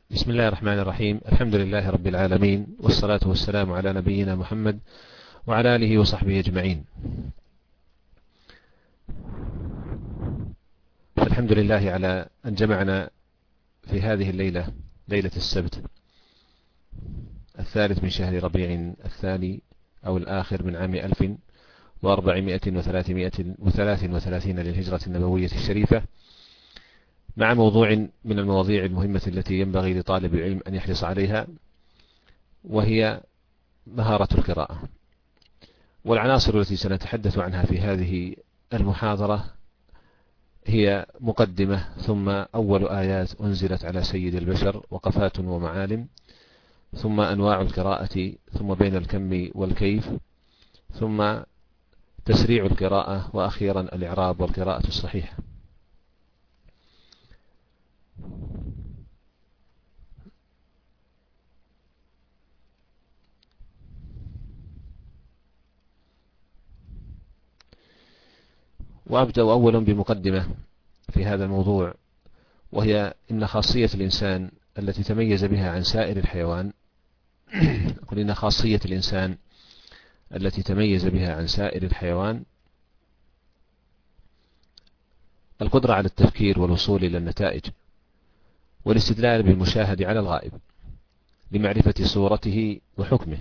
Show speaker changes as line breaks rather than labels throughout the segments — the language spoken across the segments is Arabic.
بسم الله الرحمن الرحيم. الحمد لله رب العالمين، والصلاة والسلام على نبينا محمد وعلى آله وصحبه أجمعين. فالحمد لله على أن جمعنا في هذه الليلة، ليلة السبت 3 من شهر ربيع الثاني أو الآخر من عام 1433 للهجرة النبوية الشريفة، مع موضوع من المواضيع المهمة التي ينبغي لطالب العلم أن يحرص عليها، وهي مهارة القراءة. والعناصر التي سنتحدث عنها في هذه المحاضرة هي مقدمة، ثم أول آيات أنزلت على سيد البشر، وقفات ومعالم، ثم أنواع القراءة، ثم بين الكم والكيف، ثم تسريع القراءة، وأخيرا الإعراب والقراءة الصحيحة. وأبدأ أولا بمقدمة في هذا الموضوع، وهي إن خاصية الإنسان التي تميز بها عن سائر الحيوان أقول إن خاصية الإنسان التي تميز بها عن سائر الحيوان القدرة على التفكير والوصول إلى النتائج، والاستدلال بالمشاهد على الغائب لمعرفة صورته وحكمه.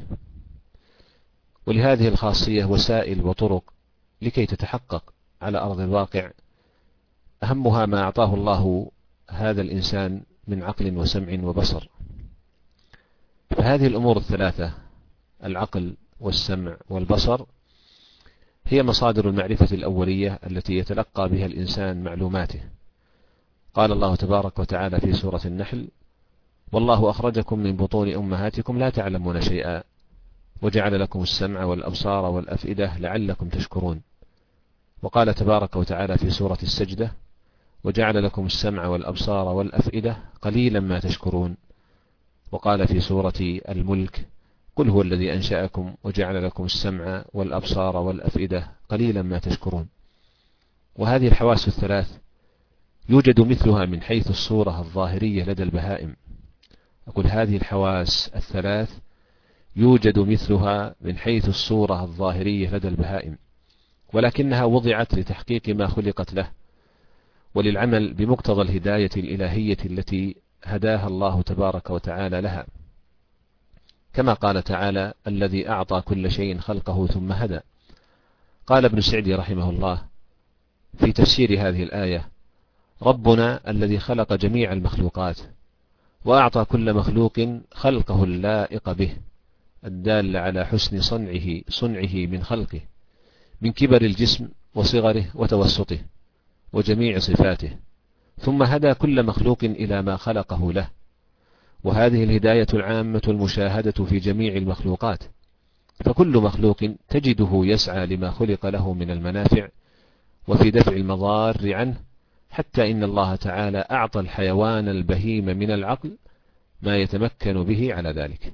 ولهذه الخاصية وسائل وطرق لكي تتحقق على أرض الواقع، أهمها ما أعطاه الله هذا الإنسان من عقل وسمع وبصر. فهذه الأمور الثلاثة، العقل والسمع والبصر، هي مصادر المعرفة الأولية التي يتلقى بها الإنسان معلوماته. قال الله تبارك وتعالى في سورة النحل: والله أخرجكم من بطون أمهاتكم لا تعلمون شيئا وجعل لكم السمع والأبصار والأفئدة لعلكم تشكرون. وقال تبارك وتعالى في سورة السجدة: وجعل لكم السمع والأبصار والأفئدة قليلا ما تشكرون. وقال في سورة الملك: قل هو الذي أنشأكم وجعل لكم السمع والأبصار والأفئدة قليلا ما تشكرون. وهذه الحواس الثلاث يوجد مثلها من حيث الصورة الظاهرية لدى البهائم. أقول هذه الحواس الثلاث يوجد مثلها من حيث الصورة الظاهرية لدى البهائم، ولكنها وضعت لتحقيق ما خلقت له، وللعمل بمقتضى الهداية الإلهية التي هداها الله تبارك وتعالى لها، كما قال تعالى: الذي أعطى كل شيء خلقه ثم هدى. قال ابن سعدي رحمه الله في تفسير هذه الآية: ربنا الذي خلق جميع المخلوقات وأعطى كل مخلوق خلقه اللائق به الدال على حسن صنعه من خلقه، من كبر الجسم وصغره وتوسطه وجميع صفاته، ثم هدى كل مخلوق إلى ما خلقه له. وهذه الهداية العامة المشاهدة في جميع المخلوقات، فكل مخلوق تجده يسعى لما خلق له من المنافع وفي دفع المضار عنه، حتى إن الله تعالى أعطى الحيوان البهيم من العقل ما يتمكن به على ذلك.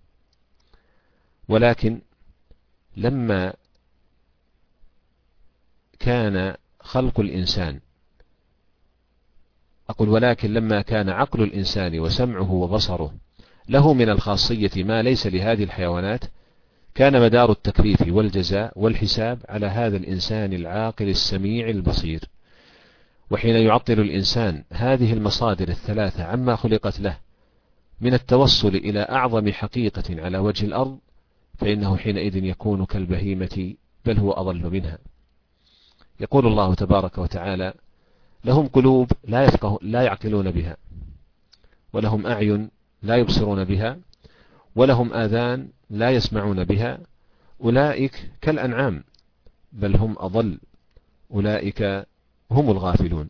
ولكن لما كان خلق الإنسان ولكن لما كان عقل الإنسان وسمعه وبصره له من الخاصية ما ليس لهذه الحيوانات، كان مدار التكليف والجزاء والحساب على هذا الإنسان العاقل السميع البصير. وحين يعطل الإنسان هذه المصادر الثلاثة عما خلقت له من التوصل إلى أعظم حقيقة على وجه الأرض، فإنه حينئذ يكون كالبهيمة، بل هو أضل منها. يقول الله تبارك وتعالى: لهم قلوب لا يعقلون بها، ولهم أعين لا يبصرون بها، ولهم آذان لا يسمعون بها، أولئك كالأنعام بل هم أضل، أولئك هم الغافلون.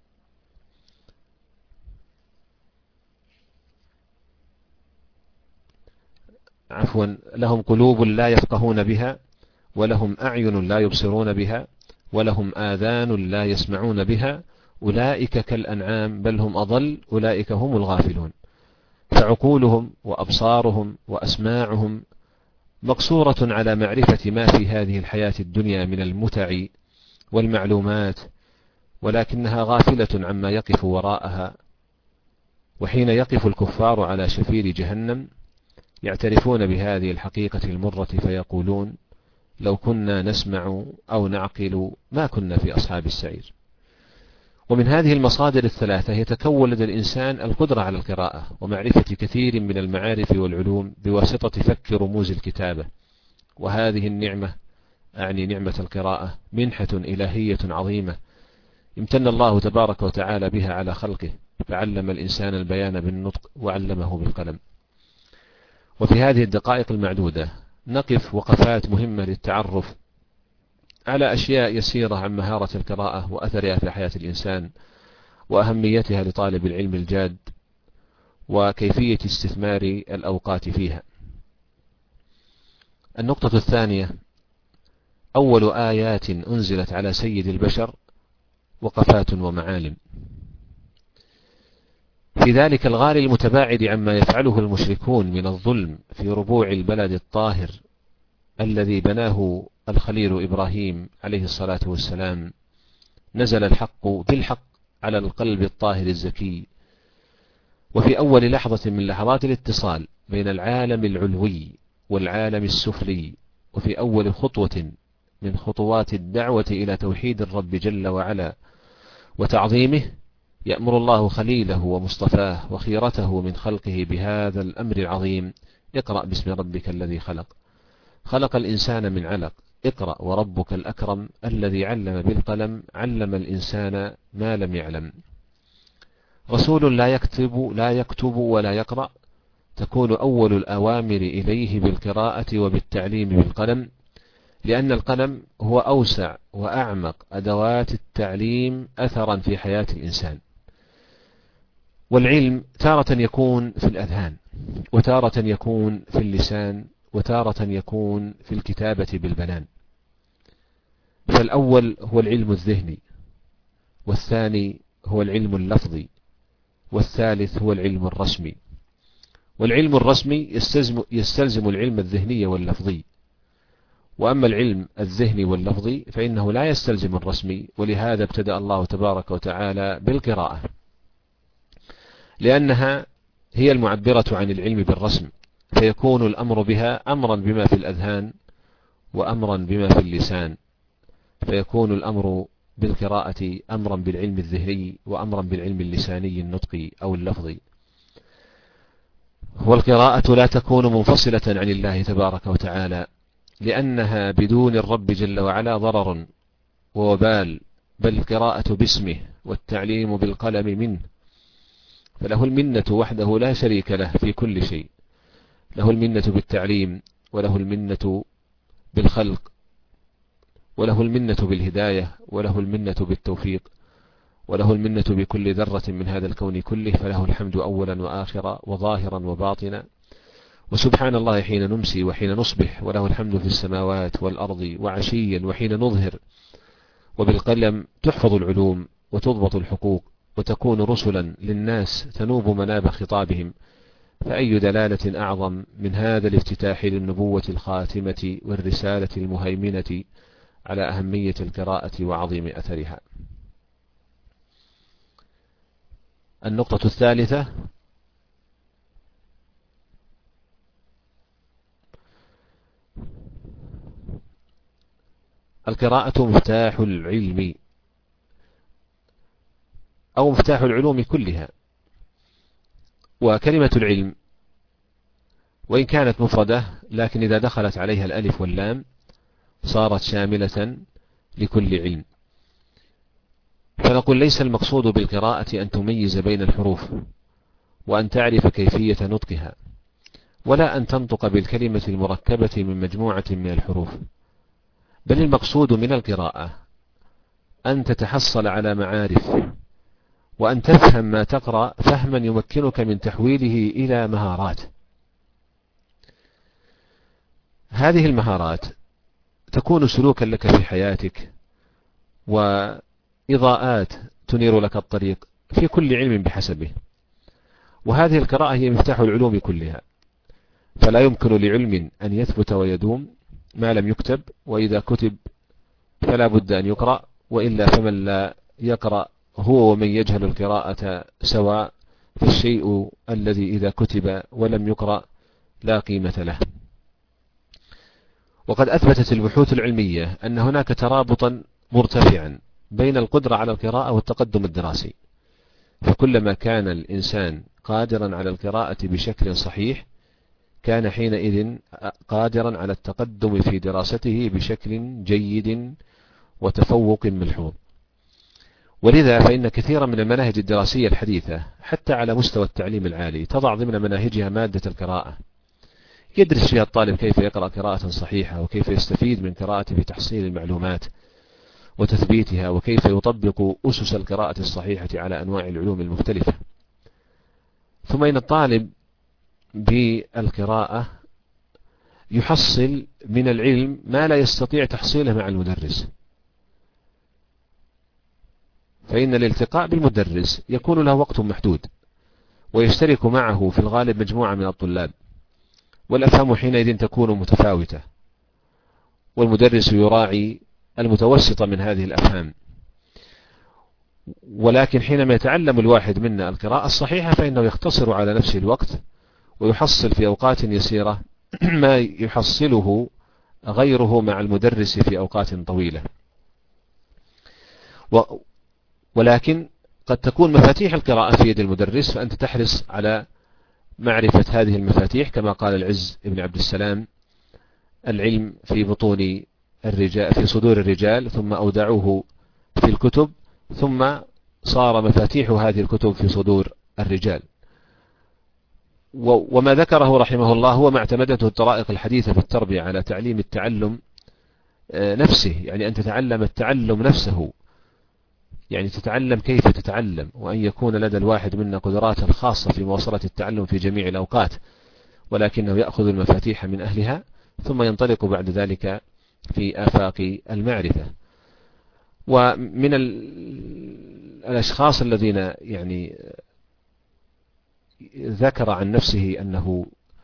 لهم قلوب لا يفقهون بها، ولهم أعين لا يبصرون بها، ولهم آذان لا يسمعون بها، أولئك كالأنعام بل هم أضل، أولئك هم الغافلون. فعقولهم وأبصارهم وأسماعهم مقصورة على معرفة ما في هذه الحياة الدنيا من المتع والمعلومات، ولكنها غافلة عما يقف وراءها وحين يقف الكفار على شفير جهنم يعترفون بهذه الحقيقة المرة فيقولون لو كنا نسمع أو نعقل ما كنا في أصحاب السعير. ومن هذه المصادر الثلاثة يتكون لدى الإنسان القدرة على القراءة ومعرفة كثير من المعارف والعلوم بواسطة فك رموز الكتابة، وهذه النعمة أعني نعمة القراءة منحة إلهية عظيمة امتن الله تبارك وتعالى بها على خلقه، فعلم الإنسان البيان بالنطق وعلمه بالقلم. وفي هذه الدقائق المعدودة نقف وقفات مهمة للتعرف على أشياء يسيرة عن مهارة القراءة وأثرها في حياة الإنسان وأهميتها لطالب العلم الجاد وكيفية استثمار الأوقات فيها. النقطة الثانية: أول آيات أنزلت على سيد البشر وقفات ومعالم. في ذلك الغار المتباعد عما يفعله المشركون من الظلم في ربوع البلد الطاهر الذي بناه الخليل إبراهيم عليه الصلاة والسلام، نزل الحق بالحق على القلب الطاهر الزكي. وفي أول لحظة من لحظات الاتصال بين العالم العلوي والعالم السفلي، وفي أول خطوة من خطوات الدعوة إلى توحيد الرب جل وعلا وتعظيمه، يأمر الله خليله ومصطفاه وخيرته من خلقه بهذا الأمر العظيم: اقرأ باسم ربك الذي خلق، خلق الإنسان من علق، اقرأ وربك الأكرم الذي علم بالقلم، علم الإنسان ما لم يعلم. رسول لا يكتب ولا يقرأ، تكون أول الأوامر إليه بالقراءة وبالتعليم بالقلم، لأن القلم هو أوسع وأعمق أدوات التعليم أثرا في حياة الإنسان. والعلم تارة يكون في الأذهان، وتارة يكون في اللسان، وتارة يكون في الكتابة بالبنان. فالأول هو العلم الذهني، والثاني هو العلم اللفظي، والثالث هو العلم الرسمي. والعلم الرسمي يستلزم العلم الذهني واللفظي، وأما العلم الذهني واللفظي فإنه لا يستلزم الرسمي، ولهذا ابتدأ الله تبارك وتعالى بالقراءة، لأنها هي المعبرة عن العلم بالرسم، فيكون الأمر بها أمرا بما في الأذهان وأمرا بما في اللسان، فيكون الأمر بالقراءة أمرا بالعلم الذهني وأمرا بالعلم اللساني النطقي أو اللفظي. والقراءة لا تكون منفصلة عن الله تبارك وتعالى، لأنها بدون الرب جل وعلا ضرر ووبال، بل القراءة باسمه والتعليم بالقلم منه، فله المنة وحده لا شريك له في كل شيء. له المنة بالتعليم، وله المنة بالخلق، وله المنة بالهداية، وله المنة بالتوفيق، وله المنة بكل ذرة من هذا الكون كله، فله الحمد أولا وآخرا وظاهرا وباطنا. وسبحان الله حين نمسي وحين نصبح، وله الحمد في السماوات والأرض وعشيا وحين نظهر. وبالقلم تحفظ العلوم وتضبط الحقوق وتكون رسلا للناس تنوب مناب خطابهم. فأي دلالة أعظم من هذا الافتتاح للنبوة الخاتمة والرسالة المهيمنة على أهمية القراءة وعظيم أثرها. النقطة الثالثة: القراءة مفتاح العلم أو مفتاح العلوم كلها. وكلمة العلم وإن كانت مفردة، لكن إذا دخلت عليها الألف واللام صارت شاملة لكل علم. فنقول ليس المقصود بالقراءة أن تميز بين الحروف وأن تعرف كيفية نطقها، ولا أن تنطق بالكلمة المركبة من مجموعة من الحروف، بل المقصود من القراءة أن تتحصل على معارف، وأن تفهم ما تقرأ فهما يمكنك من تحويله إلى مهارات. هذه المهارات تكون سلوكا لك في حياتك، وإضاءات تنير لك الطريق في كل علم بحسبه. وهذه القراءة هي مفتاح العلوم كلها، فلا يمكن لعلم أن يثبت ويدوم ما لم يكتب، وإذا كتب فلا بد أن يقرأ، وإلا فمن لا يقرأ هو ومن يجهل القراءة سواء، فالشيء الذي إذا كتب ولم يقرأ لا قيمة له. وقد أثبتت البحوث العلمية أن هناك ترابطا مرتفعا بين القدرة على القراءة والتقدم الدراسي، فكلما كان الإنسان قادرا على القراءة بشكل صحيح كان حينئذ قادرا على التقدم في دراسته بشكل جيد وتفوق ملحوظ. ولذا فإن كثيرا من المناهج الدراسية الحديثة حتى على مستوى التعليم العالي تضع ضمن مناهجها مادة القراءة، يدرس فيها الطالب كيف يقرأ قراءة صحيحة، وكيف يستفيد من قراءة في تحصيل المعلومات وتثبيتها، وكيف يطبق أسس القراءة الصحيحة على أنواع العلوم المختلفة. ثم إن الطالب بالقراءة يحصل من العلم ما لا يستطيع تحصيله مع المدرس، فإن الالتقاء بالمدرس يكون له وقت محدود، ويشترك معه في الغالب مجموعة من الطلاب، والأفهام حينئذ تكون متفاوتة، والمدرس يراعي المتوسط من هذه الأفهام. ولكن حينما يتعلم الواحد منا القراءة الصحيحة فإنه يختصر على نفسه الوقت، ويحصل في أوقات يسيرة ما يحصله غيره مع المدرس في أوقات طويلة. ولكن قد تكون مفاتيح القراءة في يد المدرس، فأنت تحرص على معرفة هذه المفاتيح، كما قال العز ابن عبد السلام: العلم في بطون الرجال، في صدور الرجال، ثم أودعوه في الكتب، ثم صار مفاتيح هذه الكتب في صدور الرجال. وما ذكره رحمه الله هو ما اعتمدته الطرائق الحديثة في التربية على تعليم التعلم نفسه، يعني أن تتعلم التعلم نفسه، يعني تتعلم كيف تتعلم، وأن يكون لدى الواحد منا قدرات الخاصة في مواصلة التعلم في جميع الأوقات، ولكنه يأخذ المفاتيح من أهلها ثم ينطلق بعد ذلك في آفاق المعرفة. ومن الأشخاص الذين يعني ذكر عن نفسه أنه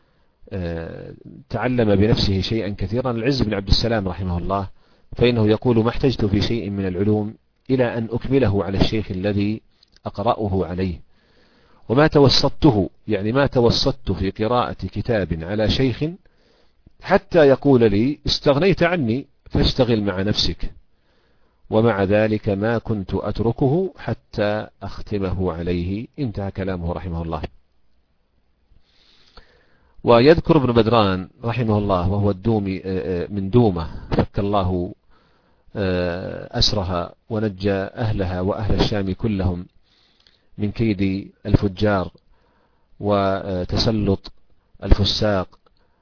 تعلم بنفسه شيئا كثيرا العز بن عبد السلام رحمه الله، فإنه يقول: ما احتجت في شيء من العلوم إلى أن أكمله على الشيخ الذي أقرأه عليه، وما توسطته، يعني ما توسطت في قراءة كتاب على شيخ حتى يقول لي: استغنيت عني فاشتغل مع نفسك، ومع ذلك ما كنت أتركه حتى أختمه عليه. انتهى كلامه رحمه الله. ويذكر ابن بدران رحمه الله، وهو الدومي من دومة، فك الله أسرها ونجى أهلها وأهل الشام كلهم من كيد الفجار وتسلط الفساق،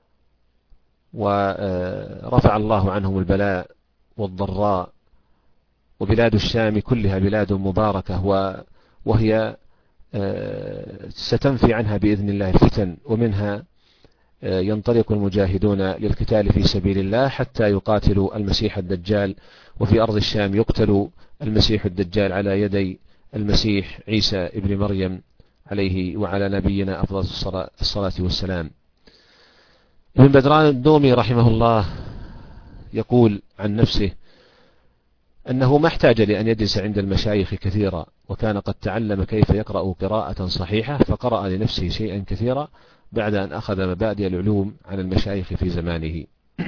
ورفع الله عنهم البلاء والضراء، وبلاد الشام كلها بلاد مباركة، وهي ستنفي عنها بإذن الله الفتن، ومنها ينطلق المجاهدون للقتال في سبيل الله حتى يقاتلوا المسيح الدجال، وفي أرض الشام يقتل المسيح الدجال على يدي المسيح عيسى ابن مريم عليه وعلى نبينا أفضل الصلاة والسلام. ابن بدران الدومي رحمه الله يقول عن نفسه أنه ما احتاج لأن يجلس عند المشايخ كثيرا، وكان قد تعلم كيف يقرأ قراءة صحيحة، فقرأ لنفسه شيئا كثيرا بعد أن أخذ مبادئ العلوم عن المشايخ في زمانه.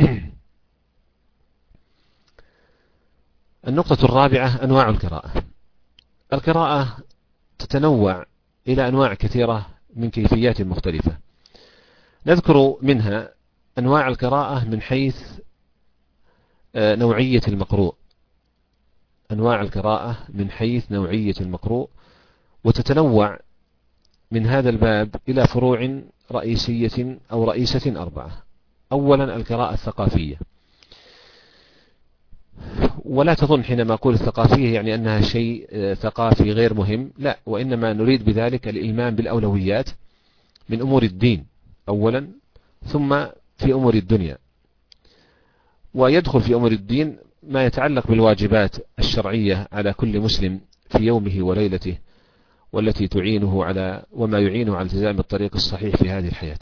النقطة الرابعة: أنواع القراءة. القراءة تتنوع إلى أنواع كثيرة من كيفيات مختلفة. نذكر منها أنواع القراءة من حيث نوعية المقروء، أنواع القراءة من حيث نوعية المقروء، وتتنوع من هذا الباب إلى فروع رئيسية أو رئيسة 4. أولا القراءة الثقافية، ولا تظن حينما أقول الثقافية يعني أنها شيء ثقافي غير مهم، لا، وإنما نريد بذلك الإلمام بالأولويات من أمور الدين أولا، ثم في أمور الدنيا. ويدخل في أمور الدين ما يتعلق بالواجبات الشرعية على كل مسلم في يومه وليلته، والتي تعينه على وما يعينه على التزام الطريق الصحيح في هذه الحياة.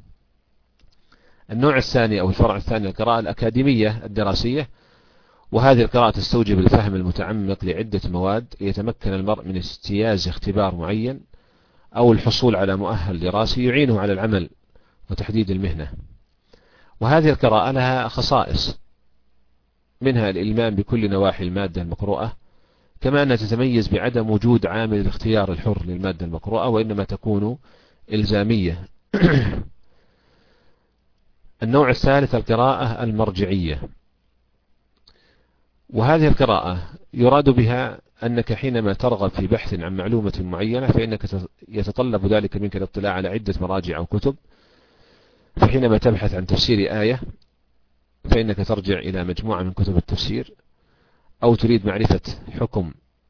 النوع الثاني أو الفرع الثاني القراءة الأكاديمية الدراسية، وهذه القراءة تستوجب الفهم المتعمق لعدة مواد ليتمكن المرء من اجتياز اختبار معين أو الحصول على مؤهل دراسي يعينه على العمل وتحديد المهنة. وهذه القراءة لها خصائص، منها الإلمام بكل نواحي المادة المقروءة، كما أنها تتميز بعدم وجود عامل الاختيار الحر للمادة المقروءة، وإنما تكون إلزامية. النوع الثالث القراءة المرجعية، وهذه القراءة يراد بها أنك حينما ترغب في بحث عن معلومة معينة فإنك يتطلب ذلك منك الاطلاع على عدة مراجع أو كتب. فحينما تبحث عن تفسير آية فإنك ترجع إلى مجموعة من كتب التفسير، أو تريد معرفة حكم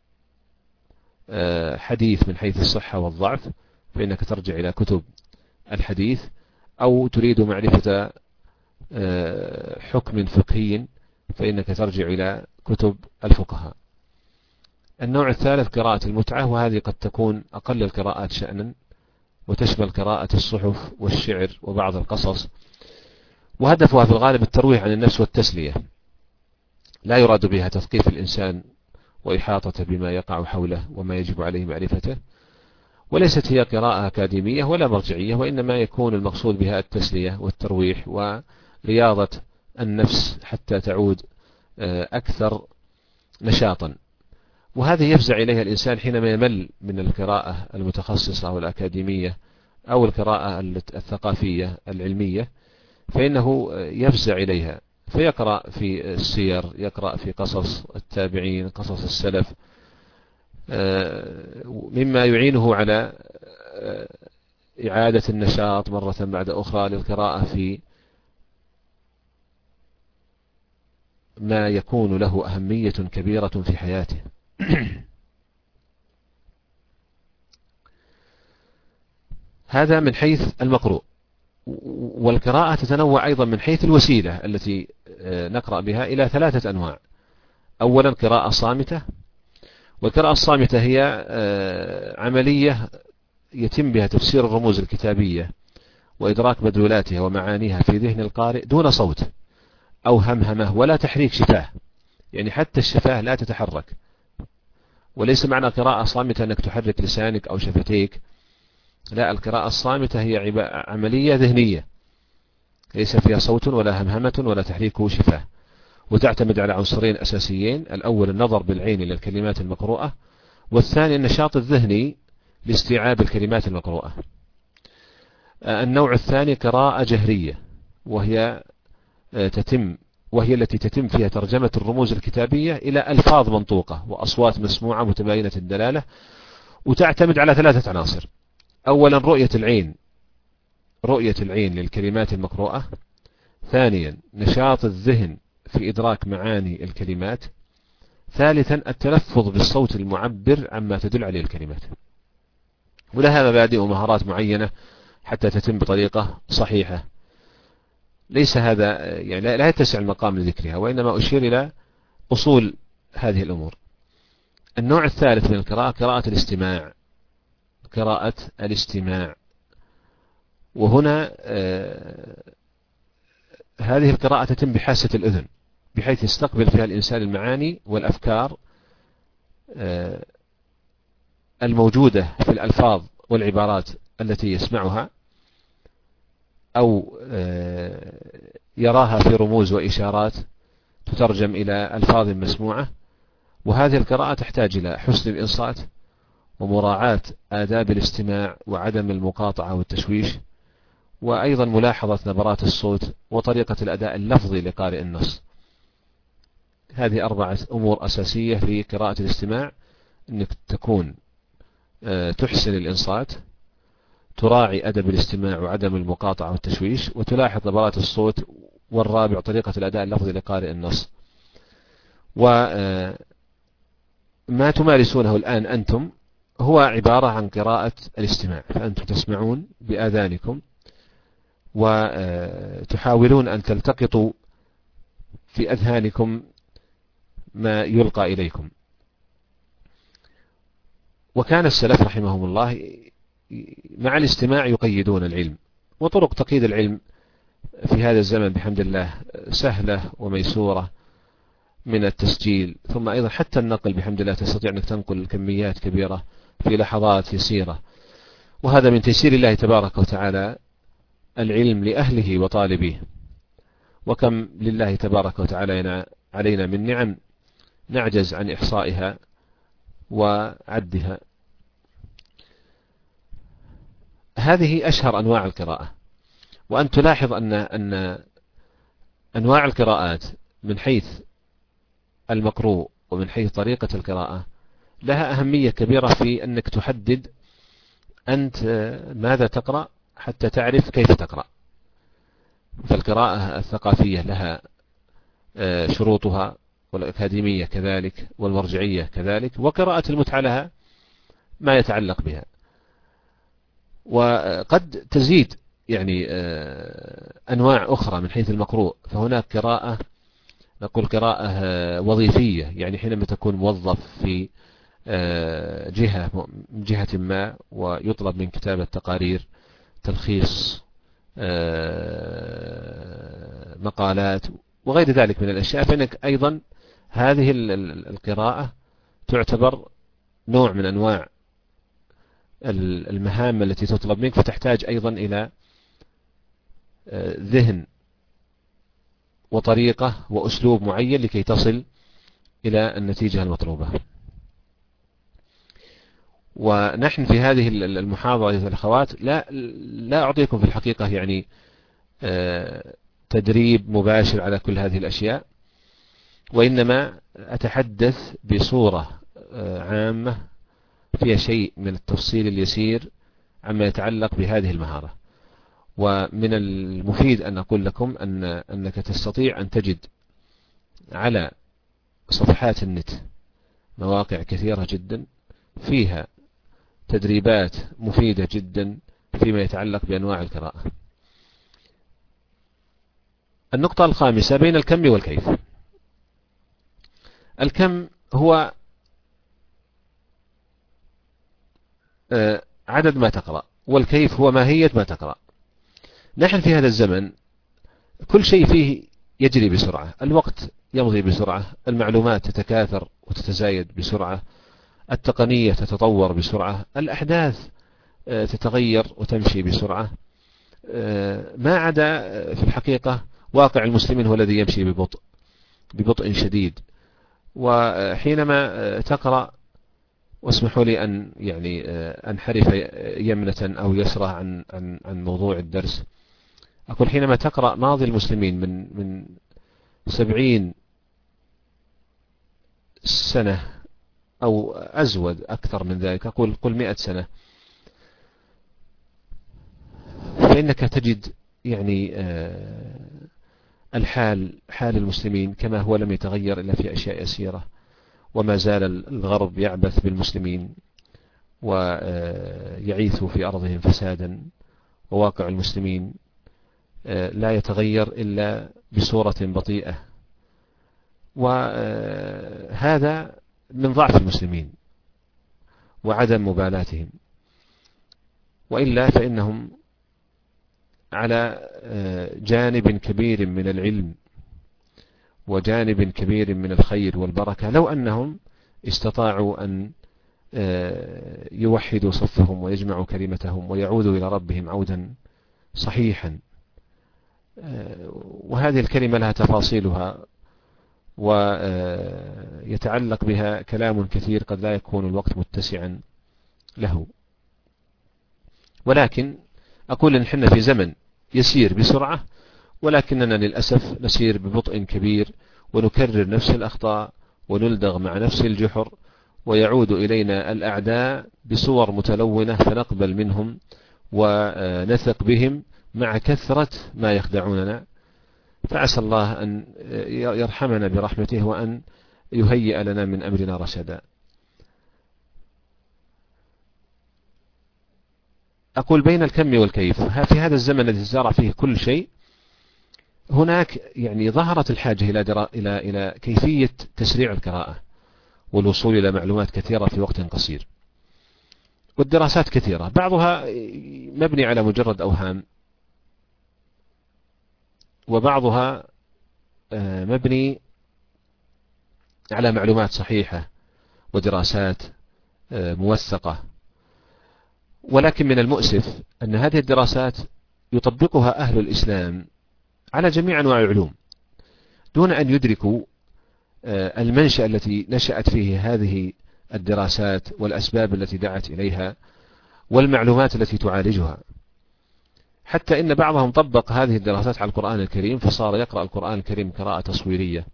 حديث من حيث الصحة والضعف فإنك ترجع إلى كتب الحديث، أو تريد معرفة حكم فقهي فإنك ترجع إلى كتب الفقهاء. النوع الثالث قراءة المتعة، وهذه قد تكون أقل القراءات شأنا، وتشمل قراءة الصحف والشعر وبعض القصص، وهدفها في الغالب الترويح عن النفس والتسلية، لا يراد بها تثقيف الإنسان وإحاطته بما يقع حوله وما يجب عليه معرفته، وليست هي قراءة أكاديمية ولا مرجعية، وإنما يكون المقصود بها التسلية والترويح ورياضة النفس حتى تعود أكثر نشاطا. وهذه يفزع إليها الإنسان حينما يمل من القراءة المتخصصة والأكاديمية أو القراءة الثقافية العلمية، فإنه يفزع إليها فيقرأ في السير، يقرأ في قصص التابعين، قصص السلف، مما يعينه على إعادة النشاط مرة بعد أخرى للقراءة في ما يكون له أهمية كبيرة في حياته. هذا من حيث المقروء. والقراءة تتنوع أيضا من حيث الوسيلة التي نقرأ بها إلى 3 أنواع. أولا قراءة صامتة، والقراءة الصامتة هي عملية يتم بها تفسير الرموز الكتابية وإدراك مدلولاتها ومعانيها في ذهن القارئ دون صوت أو همهمة ولا تحريك شفاه، يعني حتى الشفاه لا تتحرك. وليس معنى قراءة صامتة أنك تحرك لسانك أو شفتيك، لا، القراءة الصامتة هي عملية ذهنية ليس فيها صوت ولا همهمة ولا تحريك شفاه، وتعتمد على عنصرين أساسيين: الأول النظر بالعين إلى الكلمات المقروءة، والثاني النشاط الذهني لاستيعاب الكلمات المقروءة. النوع الثاني قراءة جهرية، وهي التي تتم فيها ترجمة الرموز الكتابية إلى ألفاظ منطوقة وأصوات مسموعة متباينة الدلالة، وتعتمد على 3 عناصر: أولا رؤية العين للكلمات المقروءة، ثانيا نشاط الذهن في إدراك معاني الكلمات، ثالثا التلفظ بالصوت المعبر عما تدل عليه الكلمات. ولها مبادئ ومهارات معينة حتى تتم بطريقة صحيحة. ليس هذا يعني لا يتسع المقام لذكرها، وإنما أشير إلى أصول هذه الأمور. النوع الثالث من القراءة قراءة الاستماع. وهنا هذه القراءة تتم بحاسة الأذن، بحيث يستقبل فيها الإنسان المعاني والأفكار الموجودة في الألفاظ والعبارات التي يسمعها، أو يراها في رموز وإشارات تترجم إلى ألفاظ مسموعة. وهذه القراءة تحتاج إلى حسن الإنصات ومراعاة آداب الاستماع وعدم المقاطعة والتشويش، وأيضا ملاحظة نبرات الصوت وطريقة الأداء اللفظي لقارئ النص. هذه 4 أمور أساسية في قراءة الاستماع: أنك تكون تحسن الإنصات، تراعي أدب الاستماع وعدم المقاطعة والتشويش، وتلاحظ نبرات الصوت، والرابع طريقة الأداء اللفظي لقارئ النص. وما تمارسونه الآن أنتم هو عبارة عن قراءة الاستماع، فأنتم تسمعون بآذانكم وتحاولون أن تلتقطوا في أذهانكم ما يلقى إليكم. وكان السلف رحمهم الله مع الاستماع يقيدون العلم، وطرق تقييد العلم في هذا الزمن بحمد الله سهلة وميسورة، من التسجيل ثم أيضا حتى النقل بحمد الله، تستطيع أنك تنقل كميات كبيرة في لحظات يسيرة. وهذا من تيسير الله تبارك وتعالى العلم لأهله وطالبيه. وكم لله تبارك وتعالى علينا من نعم نعجز عن إحصائها وعدها. هذه أشهر أنواع القراءة. وأن تلاحظ أن أنواع القراءات من حيث المقروء ومن حيث طريقة القراءة لها أهمية كبيرة في أنك تحدد أنت ماذا تقرأ حتى تعرف كيف تقرأ. فالقراءة الثقافية لها شروطها، والأكاديمية كذلك، والمرجعية كذلك، وقراءة المتعة لها ما يتعلق بها. وقد تزيد يعني أنواع أخرى من حيث المقروء. فهناك قراءة نقول قراءة وظيفية، يعني حينما تكون موظف في جهة ما ويطلب من كتابة تقارير، تلخيص مقالات وغير ذلك من الأشياء، فإنك أيضا هذه القراءة تعتبر نوع من أنواع المهام التي تطلب منك، فتحتاج أيضا إلى ذهن وطريقة وأسلوب معين لكي تصل إلى النتيجة المطلوبة. ونحن في هذه المحاضرة يا الأخوات لا أعطيكم في الحقيقة يعني تدريب مباشر على كل هذه الأشياء، وإنما أتحدث بصورة عامة فيها شيء من التفصيل اليسير عما يتعلق بهذه المهارة. ومن المفيد أن أقول لكم أنك تستطيع أن تجد على صفحات النت مواقع كثيرة جدا فيها تدريبات مفيدة جدا فيما يتعلق بأنواع القراءة. النقطة الخامسة بين الكم والكيف. الكم هو عدد ما تقرأ، والكيف هو ماهية ما تقرأ. نحن في هذا الزمن كل شيء فيه يجري بسرعة، الوقت يمضي بسرعة، المعلومات تتكاثر وتتزايد بسرعة، التقنية تتطور بسرعة، الأحداث تتغير وتمشي بسرعة، ما عدا في الحقيقة واقع المسلمين هو الذي يمشي ببطء شديد. وحينما تقرأ، واسمحوا لي أن يعني أنحرف يمنة أو يسرى عن موضوع الدرس، أقول حينما تقرأ ماضي المسلمين من 70 سنة أو أزود أكثر من ذلك، قل 100 سنة، فإنك تجد يعني حال المسلمين كما هو، لم يتغير إلا في أشياء يسيرة، وما زال الغرب يعبث بالمسلمين ويعيث في أرضهم فسادا، وواقع المسلمين لا يتغير إلا بصورة بطيئة. وهذا من ضعف المسلمين وعدم مبالاتهم، وإلا فإنهم على جانب كبير من العلم وجانب كبير من الخير والبركة، لو أنهم استطاعوا أن يوحدوا صفهم ويجمعوا كلمتهم ويعودوا إلى ربهم عودا صحيحا. وهذه الكلمة لها تفاصيلها ويتعلق بها كلام كثير قد لا يكون الوقت متسعا له، ولكن أقول إن حنا في زمن يسير بسرعة، ولكننا للأسف نسير ببطء كبير، ونكرر نفس الأخطاء ونلدغ مع نفس الجحر، ويعود إلينا الأعداء بصور متلونة فنقبل منهم ونثق بهم مع كثرة ما يخدعوننا. فعسى الله أن يرحمنا برحمته وأن يهيئ لنا من أمرنا رشدا. أقول بين الكم والكيف. في هذا الزمن الذي تزارع فيه كل شيء، هناك يعني ظهرت الحاجة إلى كيفية تسريع القراءة والوصول إلى معلومات كثيرة في وقت قصير، والدراسات كثيرة، بعضها مبني على مجرد أوهام، وبعضها مبني على معلومات صحيحة ودراسات موثقة. ولكن من المؤسف أن هذه الدراسات يطبقها أهل الإسلام على جميع أنواع العلوم دون أن يدركوا المنشأ التي نشأت فيه هذه الدراسات والأسباب التي دعت إليها والمعلومات التي تعالجها. حتى إن بعضهم طبق هذه الدراسات على القرآن الكريم، فصار يقرأ القرآن الكريم قراءة تصويرية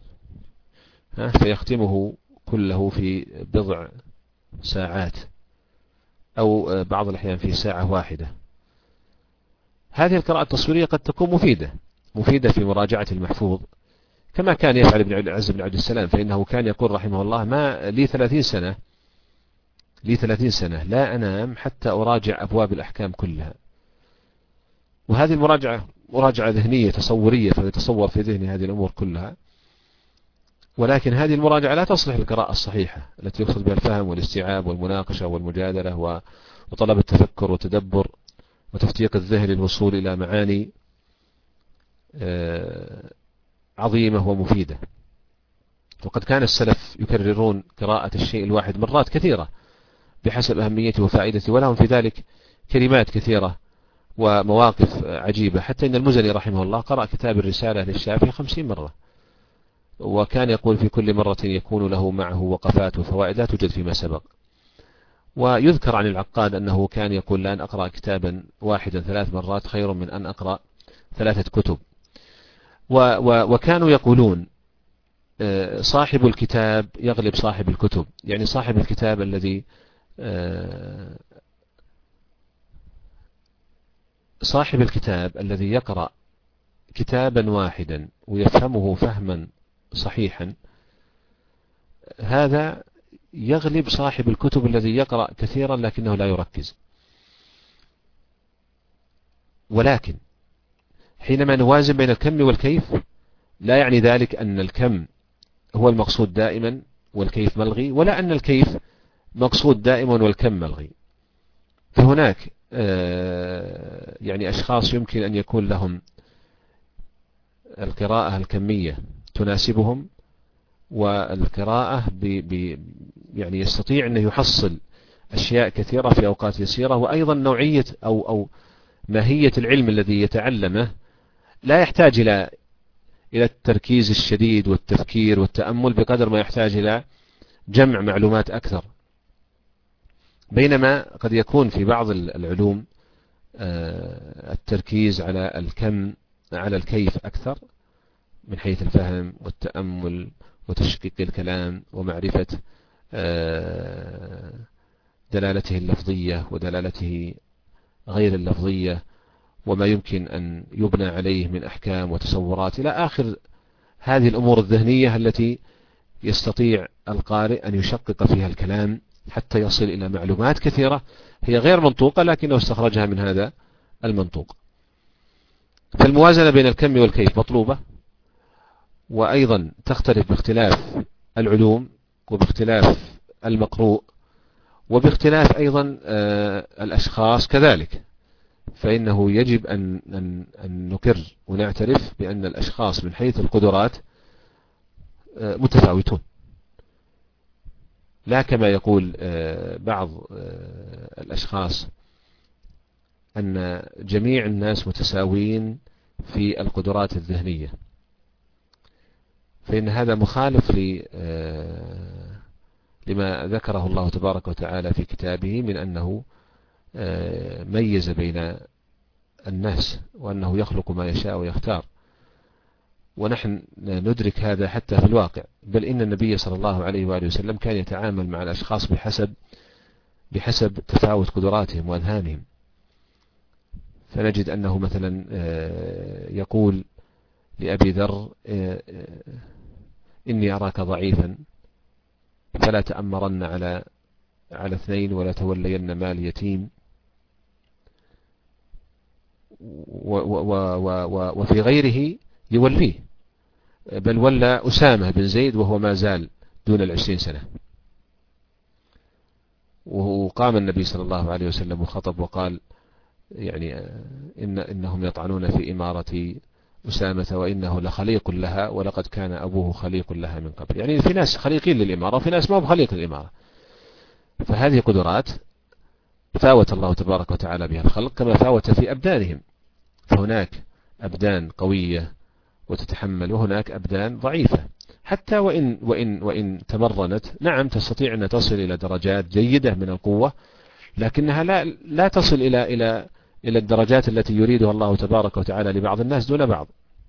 فيختمه كله في بضع ساعات أو بعض الأحيان في ساعة واحدة. هذه القراءة التصويرية قد تكون مفيدة في مراجعة المحفوظ، كما كان يفعل ابن العز بن عبد السلام، فإنه كان يقول رحمه الله: ما لي 30 سنة لا أنام حتى أراجع أبواب الأحكام كلها. وهذه المراجعة مراجعة ذهنية تصورية، فيتصور في ذهني هذه الأمور كلها، ولكن هذه المراجعة لا تصلح للقراءة الصحيحة التي يقصد بها الفهم والاستيعاب والمناقشة والمجادلة وطلب التفكر والتدبر وتفتيق الذهن للوصول إلى معاني عظيمة ومفيدة. وقد كان السلف يكررون قراءة الشيء الواحد مرات كثيرة بحسب أهميته وفائدته، ولهم في ذلك كلمات كثيرة ومواقف عجيبة، حتى إن المزني رحمه الله قرأ كتاب الرسالة للشافعي 50 مرة، وكان يقول في كل مرة يكون له معه وقفات وفوائد لا توجد فيما سبق. ويذكر عن العقاد أنه كان يقول: لأن أقرأ كتابا واحدا 3 مرات خير من أن أقرأ 3 كتب. وكانوا يقولون: صاحب الكتاب يغلب صاحب الكتب، يعني صاحب الكتاب الذي يقرأ كتابا واحدا ويفهمه فهما صحيحا، هذا يغلب صاحب الكتب الذي يقرأ كثيرا لكنه لا يركز. ولكن حينما نوازن بين الكم والكيف، لا يعني ذلك أن الكم هو المقصود دائما والكيف ملغي، ولا أن الكيف مقصود دائما والكم ملغي. فهناك يعني أشخاص يمكن أن يكون لهم القراءة الكمية تناسبهم، والقراءة يعني يستطيع أن يحصل أشياء كثيرة في أوقات يسيرة. وأيضا نوعية أو ماهية العلم الذي يتعلمه لا يحتاج إلى التركيز الشديد والتفكير والتأمل بقدر ما يحتاج إلى جمع معلومات أكثر. بينما قد يكون في بعض العلوم التركيز على الكيف أكثر من حيث الفهم والتأمل وتشقيق الكلام ومعرفة دلالته اللفظية ودلالته غير اللفظية وما يمكن أن يبنى عليه من أحكام وتصورات إلى آخر هذه الأمور الذهنية التي يستطيع القارئ أن يشقق فيها الكلام حتى يصل إلى معلومات كثيرة هي غير منطوقة لكنه استخرجها من هذا المنطوق. فالموازنة بين الكم والكيف مطلوبة، وأيضا تختلف باختلاف العلوم وباختلاف المقروء وباختلاف أيضا الأشخاص كذلك. فإنه يجب أن نقر ونعترف بأن الأشخاص من حيث القدرات متفاوتون، لا كما يقول بعض الأشخاص أن جميع الناس متساويين في القدرات الذهنية، فإن هذا مخالف لما ذكره الله تبارك وتعالى في كتابه من أنه ميز بين الناس وأنه يخلق ما يشاء ويختار. ونحن ندرك هذا حتى في الواقع، بل إن النبي صلى الله عليه وآله وسلم كان يتعامل مع الأشخاص بحسب تفاوت قدراتهم وأذهانهم. فنجد أنه مثلا يقول لأبي ذر: إني أراك ضعيفا فلا تأمرن على 2 ولا تولين مال يتيم. وفي غيره يوليه، بل ولى أسامة بن زيد وهو ما زال دون 20 سنة. وقام النبي صلى الله عليه وسلم وخطب وقال: يعني إنهم يطعنون في إمارة أسامة وإنه لخليق لها ولقد كان أبوه خليق لها من قبل. يعني في ناس خليقين للإمارة وفي ناس ما هم خليق للإمارة. فهذه قدرات فاوت الله تبارك وتعالى بها الخلق كما فاوت في أبدانهم، فهناك أبدان قوية وتتحمل، وهناك أبدان ضعيفة، حتى وإن تمرنت نعم تستطيع أن تصل إلى درجات جيدة من القوة، لكنها لا تصل إلى الدرجات التي يريدها الله تبارك وتعالى لبعض الناس دون بعض.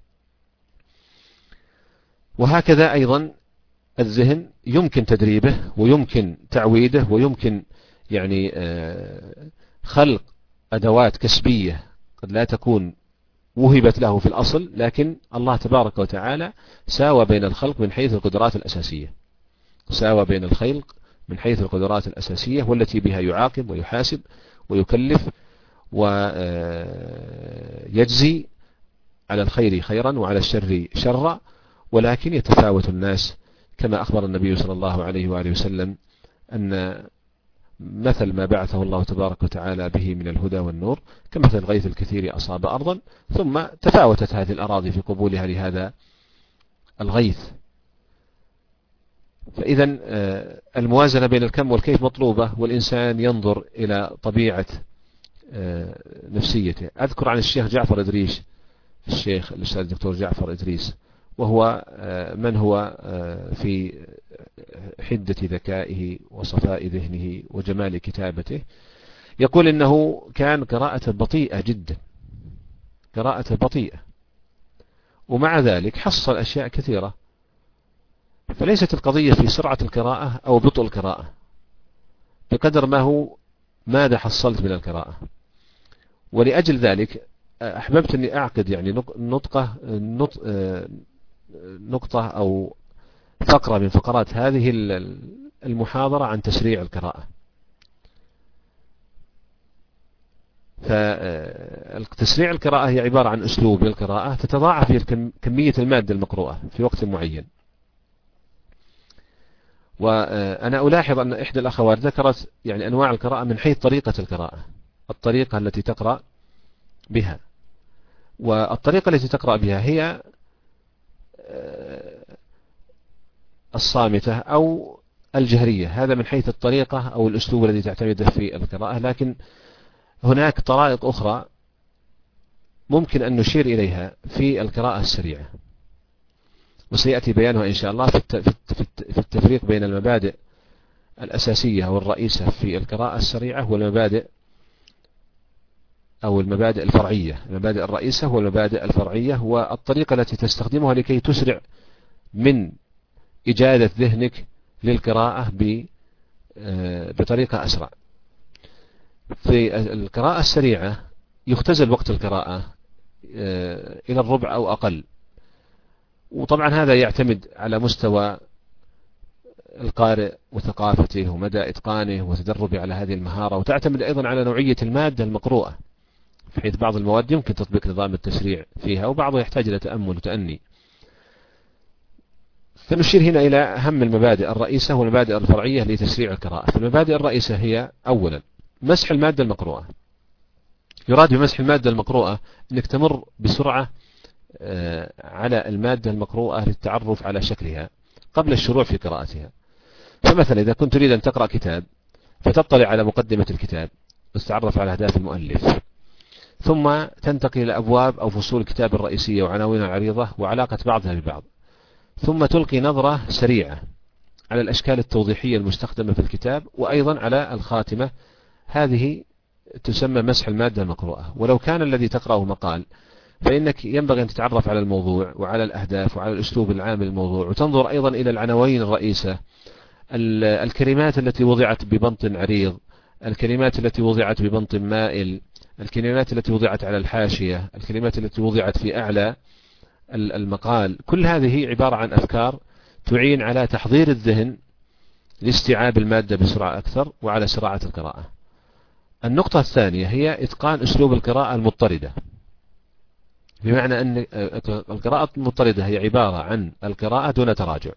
وهكذا أيضا الذهن يمكن تدريبه ويمكن تعويده ويمكن يعني خلق أدوات كسبية قد لا تكون وهبت له في الأصل، لكن الله تبارك وتعالى ساوى بين الخلق من حيث القدرات الأساسية، ساوى بين الخلق من حيث القدرات الأساسية والتي بها يعاقب ويحاسب ويكلف ويجزي على الخير خيرا وعلى الشر شرا. ولكن يتفاوت الناس كما أخبر النبي صلى الله عليه وآله وسلم أن مثل ما بعثه الله تبارك وتعالى به من الهدى والنور كمثل الغيث الكثير أصاب أرضا ثم تفاوتت هذه الأراضي في قبولها لهذا الغيث. فإذا الموازنة بين الكم والكيف مطلوبة، والإنسان ينظر إلى طبيعة نفسيته. أذكر عن الشيخ جعفر إدريس، الشيخ الأستاذ الدكتور جعفر إدريس، وهو من هو في حدة ذكائه وصفاء ذهنه وجمال كتابته، يقول إنه كان قراءة بطيئة جدا، قراءة بطيئة، ومع ذلك حصل أشياء كثيرة. فليست القضية في سرعة القراءة أو بطء القراءة بقدر ما هو ماذا حصلت من القراءة. ولأجل ذلك أحببت أني أعقد يعني نقطة أو فقرة من فقرات هذه المحاضرة عن تسريع القراءة. فتسريع القراءة هي عبارة عن أسلوب للقراءة تتضاعف فيه كمية المادة المقروءة في وقت معين. وأنا ألاحظ أن إحدى الأخوات ذكرت يعني أنواع القراءة من حيث طريقة القراءة، الطريقة التي تقرأ بها. والطريقة التي تقرأ بها هي الصامتة أو الجهرية، هذا من حيث الطريقة أو الأسلوب الذي تعتمد في القراءة. لكن هناك طرائق أخرى ممكن أن نشير إليها في القراءة السريعة، وسيأتي بيانها إن شاء الله في التفريق بين المبادئ الأساسية والرئيسة في القراءة السريعة والمبادئ أو المبادئ الفرعية، المبادئ الرئيسة والمبادئ الفرعية، والطريقة التي تستخدمها لكي تسرع من إجادة ذهنك للقراءة بطريقة أسرع. في القراءة السريعة يختزل وقت القراءة إلى الربع أو أقل، وطبعا هذا يعتمد على مستوى القارئ وثقافته ومدى إتقانه وتدربه على هذه المهارة، وتعتمد أيضا على نوعية المادة المقروءة، بحيث بعض المواد يمكن تطبيق نظام التسريع فيها وبعضها يحتاج إلى تأمل وتأني. فنشير هنا إلى أهم المبادئ الرئيسة والمبادئ الفرعية لتسريع القراءة. فالمبادئ الرئيسة هي أولا مسح المادة المقروءة. يراد بمسح المادة المقروءة أنك تمر بسرعة على المادة المقروءة للتعرف على شكلها قبل الشروع في قراءتها. فمثلا إذا كنت تريد أن تقرأ كتاب فتطلع على مقدمة الكتاب وتتعرف على أهداف المؤلف، ثم تنتقل إلى أبواب أو فصول الكتاب الرئيسية وعناوينها العريضة وعلاقة بعضها ببعض، ثم تلقي نظرة سريعة على الأشكال التوضيحية المستخدمة في الكتاب وأيضا على الخاتمة. هذه تسمى مسح المادة المقروءة. ولو كان الذي تقرأه مقال فإنك ينبغي أن تتعرف على الموضوع وعلى الأهداف وعلى الأسلوب العام للموضوع، وتنظر أيضا إلى العناوين الرئيسة، الكلمات التي وضعت ببنط عريض، الكلمات التي وضعت ببنط مائل، الكلمات التي وضعت على الحاشية، الكلمات التي وضعت في أعلى المقال. كل هذه عبارة عن أفكار تعين على تحضير الذهن لاستيعاب المادة بسرعة أكثر وعلى سرعة القراءة. النقطة الثانية هي إتقان أسلوب القراءة المضطردة، بمعنى أن القراءة المضطردة هي عبارة عن القراءة دون تراجع.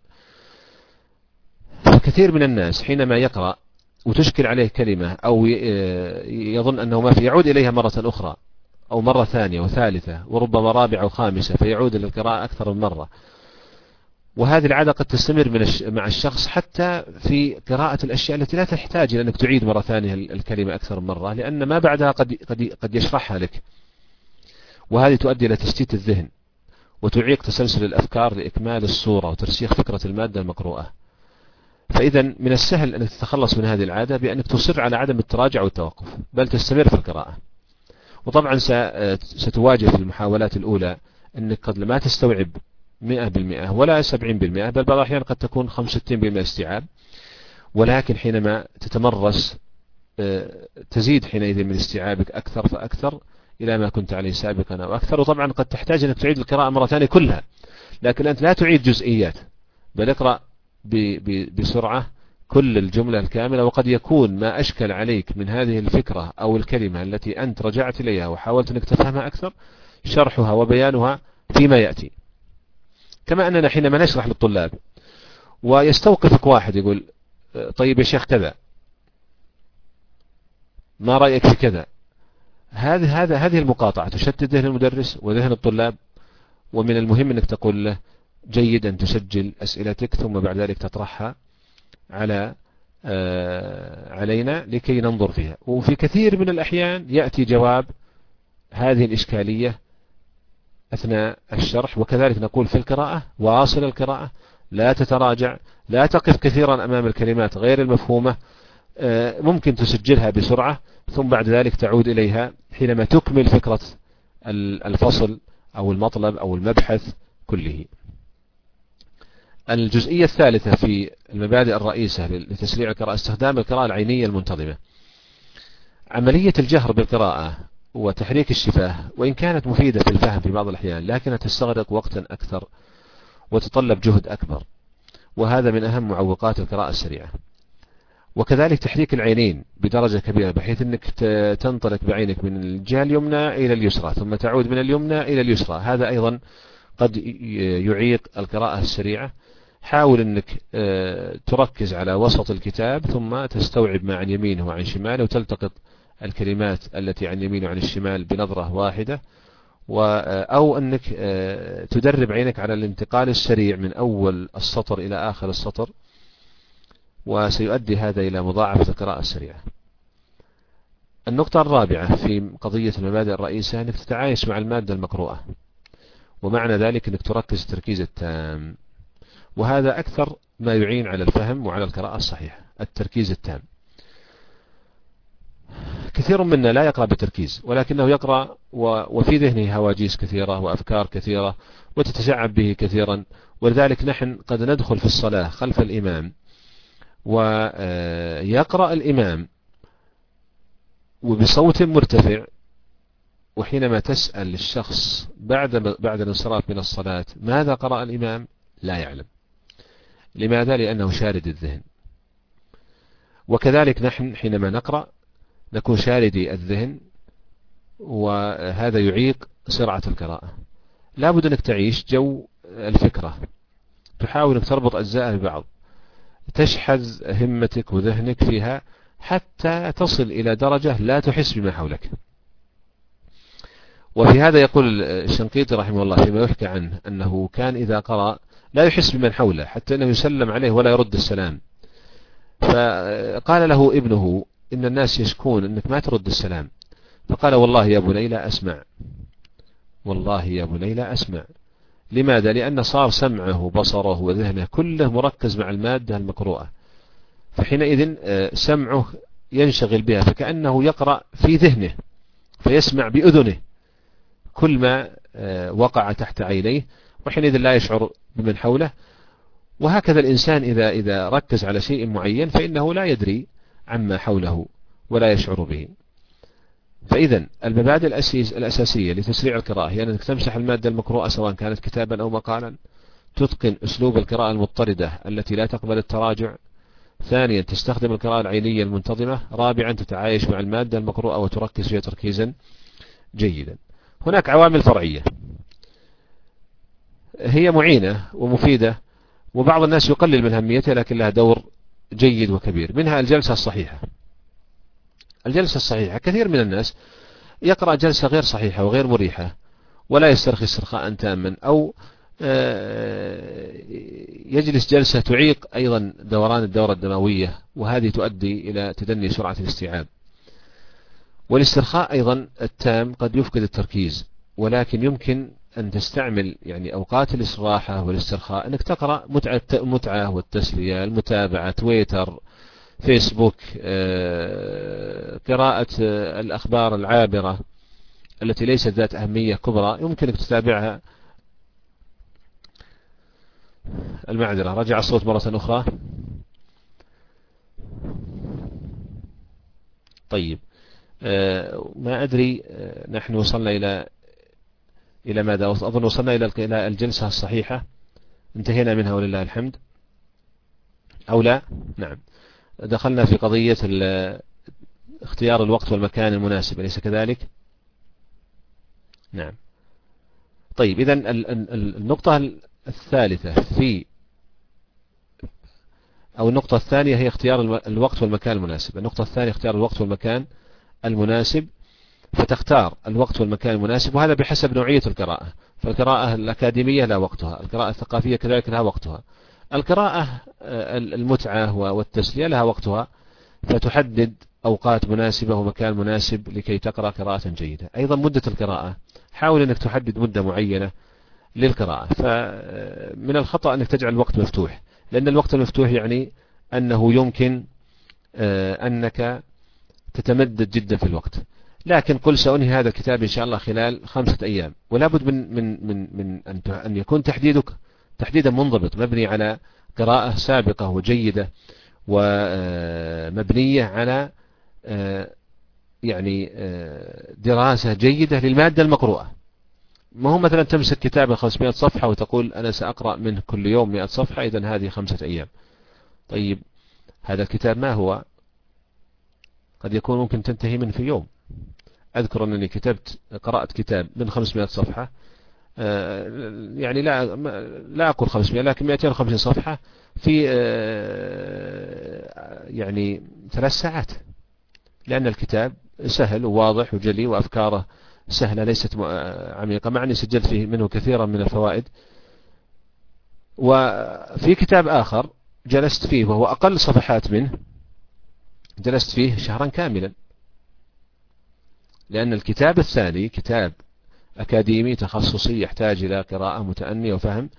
فكثير من الناس حينما يقرأ وتشكل عليه كلمة أو يظن أنه ما في، يعود إليها مرة أخرى أو مرة ثانية وثالثة وربما رابعة وخامسة، فيعود للقراءة أكثر من مرة، وهذه العادة قد تستمر مع الشخص حتى في قراءة الأشياء التي لا تحتاج إلى أنك تعيد مرة ثانية الكلمة أكثر من مرة، لأن ما بعدها قد يشرحها لك، وهذه تؤدي إلى تشتيت الذهن وتعيق تسلسل الأفكار لإكمال الصورة وترسيخ فكرة المادة المقروءة. فإذا من السهل أن تتخلص من هذه العادة بأنك تصر على عدم التراجع والتوقف، بل تستمر في القراءة. وطبعا ستواجه في المحاولات الأولى أنك قد ما تستوعب 100% ولا 70%، بل بعض الأحيان قد تكون 65% استيعاب، ولكن حينما تتمرس تزيد حينئذ من استيعابك أكثر فأكثر إلى ما كنت عليه سابقا أو أكثر. وطبعا قد تحتاج أنك تعيد القراءة مرة ثانية كلها، لكن أنت لا تعيد جزئيات، بل اقرأ بسرعة كل الجملة الكاملة. وقد يكون ما أشكل عليك من هذه الفكرة أو الكلمة التي أنت رجعت إليها وحاولت أنك تفهمها أكثر شرحها وبيانها فيما يأتي. كما أننا حينما نشرح للطلاب ويستوقفك واحد يقول طيب يا شيخ كذا، ما رأيك في كذا، هذه المقاطعة تشتت ذهن المدرس وذهن الطلاب. ومن المهم أنك تقول له جيد أن تسجل أسئلتك ثم بعد ذلك تطرحها علينا لكي ننظر فيها. وفي كثير من الأحيان يأتي جواب هذه الإشكالية أثناء الشرح. وكذلك نقول في القراءة، واصل القراءة، لا تتراجع، لا تقف كثيرا أمام الكلمات غير المفهومة، ممكن تسجلها بسرعة ثم بعد ذلك تعود إليها حينما تكمل فكرة الفصل أو المطلب أو المبحث كله. الجزئية الثالثة في المبادئ الرئيسة لتسريع القراءة استخدام القراءة العينية المنتظمة. عملية الجهر بالقراءة وتحريك الشفاه وإن كانت مفيدة في الفهم في بعض الأحيان، لكنها تستغرق وقتا أكثر وتتطلب جهد أكبر، وهذا من أهم معوقات القراءة السريعة. وكذلك تحريك العينين بدرجة كبيرة، بحيث أنك تنطلق بعينك من الجهة اليمنى إلى اليسرى ثم تعود من اليمنى إلى اليسرى، هذا أيضا قد يعيق القراءة السريعة. حاول أنك تركز على وسط الكتاب ثم تستوعب ما عن يمينه وعن شماله، وتلتقط الكلمات التي عن يمين وعن الشمال بنظرة واحدة، أو أنك تدرب عينك على الانتقال السريع من أول السطر إلى آخر السطر، وسيؤدي هذا إلى مضاعفة القراءة السريعة. النقطة الرابعة في قضية المبادئ الرئيسة أنك تتعايش مع المادة المقروءة، ومعنى ذلك أنك تركز التركيز التام، وهذا أكثر ما يعين على الفهم وعلى القراءة الصحيحة، التركيز التام. كثير منا لا يقرأ بتركيز، ولكنه يقرأ وفي ذهنه هواجيس كثيرة وأفكار كثيرة وتتشعب به كثيرا. ولذلك نحن قد ندخل في الصلاة خلف الإمام ويقرأ الإمام وبصوت مرتفع، وحينما تسأل الشخص بعد الانصراف من الصلاة ماذا قرأ الإمام لا يعلم. لماذا؟ لأنه شارد الذهن. وكذلك نحن حينما نقرأ نكون شاردي الذهن، وهذا يعيق سرعة القراءة. لا بد أنك تعيش جو الفكرة، تحاول أنك تربط أجزاءها ببعض، تشحذ همتك وذهنك فيها حتى تصل إلى درجة لا تحس بما حولك. وفي هذا يقول الشنقيطي رحمه الله فيما يحكى عنه أنه كان إذا قرأ لا يحس بمن حوله، حتى أنه يسلم عليه ولا يرد السلام. فقال له ابنه إن الناس يشكون أنك ما ترد السلام، فقال والله يا بني لا أسمع، والله يا بني لا أسمع. لماذا؟ لأن صار سمعه وبصره وذهنه كله مركز مع المادة المقروءة، فحينئذ سمعه ينشغل بها، فكأنه يقرأ في ذهنه فيسمع بأذنه كل ما وقع تحت عينيه، وحينئذ لا يشعر بمن حوله. وهكذا الإنسان إذا ركز على شيء معين فإنه لا يدري عما حوله ولا يشعر به. فإذا المبادئ الأساسية لتسريع القراءة هي أنك تمسح المادة المقروءة سواء كانت كتابا أو مقالا، تتقن أسلوب القراءة المضطردة التي لا تقبل التراجع، ثانيا تستخدم القراءة العينية المنتظمة، رابعا تتعايش مع المادة المقروءة وتركز فيها تركيزا جيدا. هناك عوامل فرعية هي معينة ومفيدة، وبعض الناس يقلل من أهميتها لكن لها دور جيد وكبير، منها الجلسة الصحيحة. الجلسة الصحيحة كثير من الناس يقرأ جلسة غير صحيحة وغير مريحة ولا يسترخي استرخاء تاما، أو يجلس جلسة تعيق أيضا دوران الدورة الدموية، وهذه تؤدي إلى تدني سرعة الاستيعاب. والاسترخاء أيضا التام قد يفقد التركيز، ولكن يمكن أن تستعمل يعني أوقات الاستراحة والاسترخاء أنك تقرأ متعة والتسلية، المتابعة، تويتر، فيسبوك، قراءة الأخبار العابرة التي ليست ذات أهمية كبرى يمكنك تتابعها. المعذرة، رجع الصوت مرة أخرى. طيب، ما أدري نحن وصلنا إلى ماذا؟ أظن وصلنا إلى الجلسة الصحيحة، انتهينا منها ولله الحمد، أو لا؟ نعم، دخلنا في قضية اختيار الوقت والمكان المناسب، أليس كذلك؟ نعم. طيب، إذن النقطة الثالثة أو النقطة الثانية هي اختيار الوقت والمكان المناسب. النقطة الثانية اختيار الوقت والمكان المناسب، فتختار الوقت والمكان المناسب، وهذا بحسب نوعية القراءة. فالقراءة الأكاديمية لها وقتها، القراءة الثقافية كذلك لها وقتها، القراءة المتعة والتسلية لها وقتها، فتحدد أوقات مناسبة ومكان مناسب لكي تقرأ قراءة جيدة. أيضا مدة القراءة، حاول أنك تحدد مدة معينة للقراءة. فمن الخطأ أنك تجعل الوقت مفتوح، لأن الوقت المفتوح يعني أنه يمكن أنك تتمدد جدا في الوقت. لكن قل سأنهي هذا الكتاب إن شاء الله خلال 5 أيام، ولا بد من أن يكون تحديدك تحديدا منضبط، مبني على قراءة سابقة وجيدة، ومبنية على يعني دراسة جيدة للمادة المقروءة. ما هو مثلا تمسك كتاب 500 صفحة وتقول أنا سأقرأ منه كل يوم 100 صفحة، إذن هذه 5 أيام. طيب، هذا الكتاب ما هو؟ قد يكون ممكن تنتهي منه في يوم. أذكر أنني قرأت كتاب من 500 صفحة، يعني لا أقول 500، لكن 250 صفحة في يعني 3 ساعات، لأن الكتاب سهل وواضح وجلي وأفكاره سهلة ليست عميقة، مع أني سجلت فيه منه كثيرا من الفوائد. وفي كتاب آخر جلست فيه وهو أقل صفحات منه، جلست فيه شهرا كاملا، لأن الكتاب الثاني كتاب أكاديمي تخصصي يحتاج إلى قراءة متأنية وفهم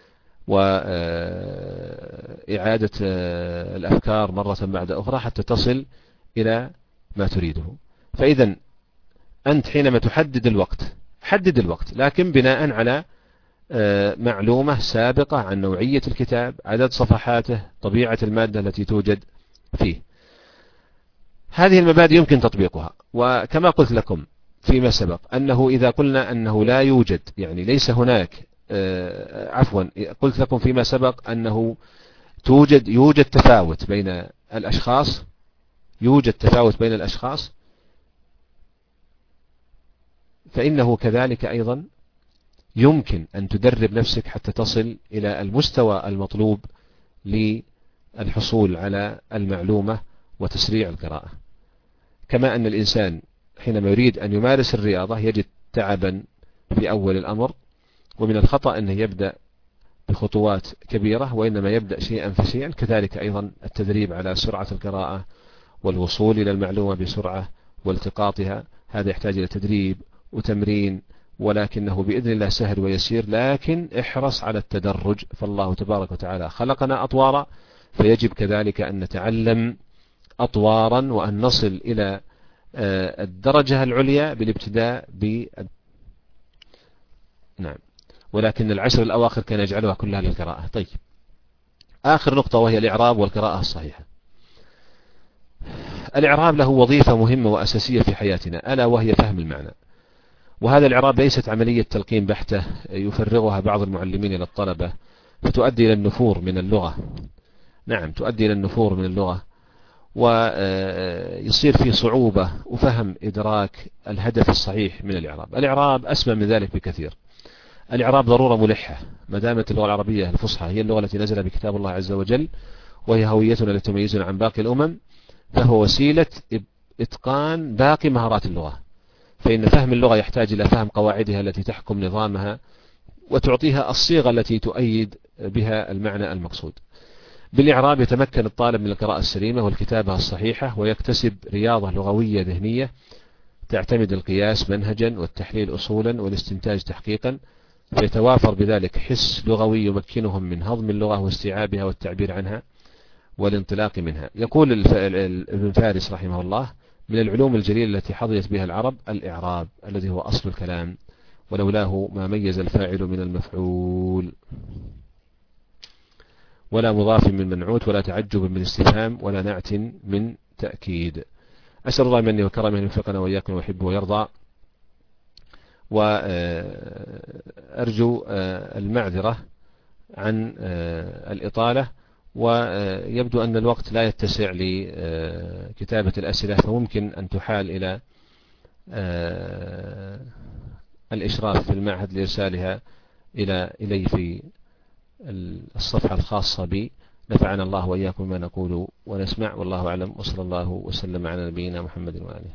وإعادة الأفكار مرة بعد أخرى حتى تصل إلى ما تريده. فإذا أنت حينما تحدد الوقت، حدد الوقت لكن بناء على معلومة سابقة عن نوعية الكتاب، عدد صفحاته، طبيعة المادة التي توجد فيه. هذه المبادئ يمكن تطبيقها. وكما قلت لكم فيما سبق أنه إذا قلنا أنه لا يوجد، يعني ليس هناك قلت لكم فيما سبق أنه يوجد تفاوت بين الأشخاص، فإنه كذلك أيضا يمكن أن تدرب نفسك حتى تصل إلى المستوى المطلوب للحصول على المعلومة وتسريع القراءة. كما أن الإنسان حينما يريد أن يمارس الرياضة يجد تعبا في أول الأمر، ومن الخطأ أنه يبدأ بخطوات كبيرة، وإنما يبدأ شيئا فشيئا. كذلك أيضا التدريب على سرعة القراءة والوصول إلى المعلومة بسرعة والتقاطها، هذا يحتاج إلى تدريب وتمرين، ولكنه بإذن الله سهل ويسير. لكن احرص على التدرج، فالله تبارك وتعالى خلقنا أطوارا، فيجب كذلك أن نتعلم أطوارا وأن نصل إلى الدرجة العليا بالابتداء نعم. ولكن العشر الأواخر كان يجعلها كلها للقراءة. طيب، آخر نقطة وهي الإعراب والقراءة الصحيحة. الإعراب له وظيفة مهمة وأساسية في حياتنا، ألا وهي فهم المعنى. وهذا الإعراب ليست عملية تلقين بحتة يفرغها بعض المعلمين إلى الطلبة فتؤدي إلى النفور من اللغة. نعم، تؤدي إلى النفور من اللغة، ويصير فيه صعوبة وفهم إدراك الهدف الصحيح من الإعراب. الإعراب أسمى من ذلك بكثير. الإعراب ضرورة ملحة، ما دامت اللغة العربية الفصحى هي اللغة التي نزل بكتاب الله عز وجل، وهي هويتنا التي تميزنا عن باقي الأمم، فهو وسيلة إتقان باقي مهارات اللغة. فإن فهم اللغة يحتاج إلى فهم قواعدها التي تحكم نظامها وتعطيها الصيغة التي تؤيد بها المعنى المقصود. بالإعراب يتمكن الطالب من القراءة السليمة والكتابة الصحيحة، ويكتسب رياضة لغوية ذهنية تعتمد القياس منهجا والتحليل أصولا والاستنتاج تحقيقا، فيتوافر بذلك حس لغوي يمكنهم من هضم اللغة واستيعابها والتعبير عنها والانطلاق منها. يقول ابن فارس رحمه الله: من العلوم الجليلة التي حظيت بها العرب الإعراب الذي هو أصل الكلام، ولولاه ما ميز الفاعل من المفعول، ولا مضاف من منعوت، ولا تعجب من استفهام، ولا نعت من تأكيد. أسأل الله مني وكرمه أن يوفقنا وإياكم ويحبه ويرضى، وأرجو المعذرة عن الإطالة، ويبدو أن الوقت لا يتسع لكتابة الأسئلة، فممكن أن تحال إلى الإشراف في المعهد لإرسالها إلي في الصفحة الخاصة بي. نفعنا الله وإياكم ما نقول ونسمع، والله أعلم، وصلى الله وسلم على نبينا محمد وآله.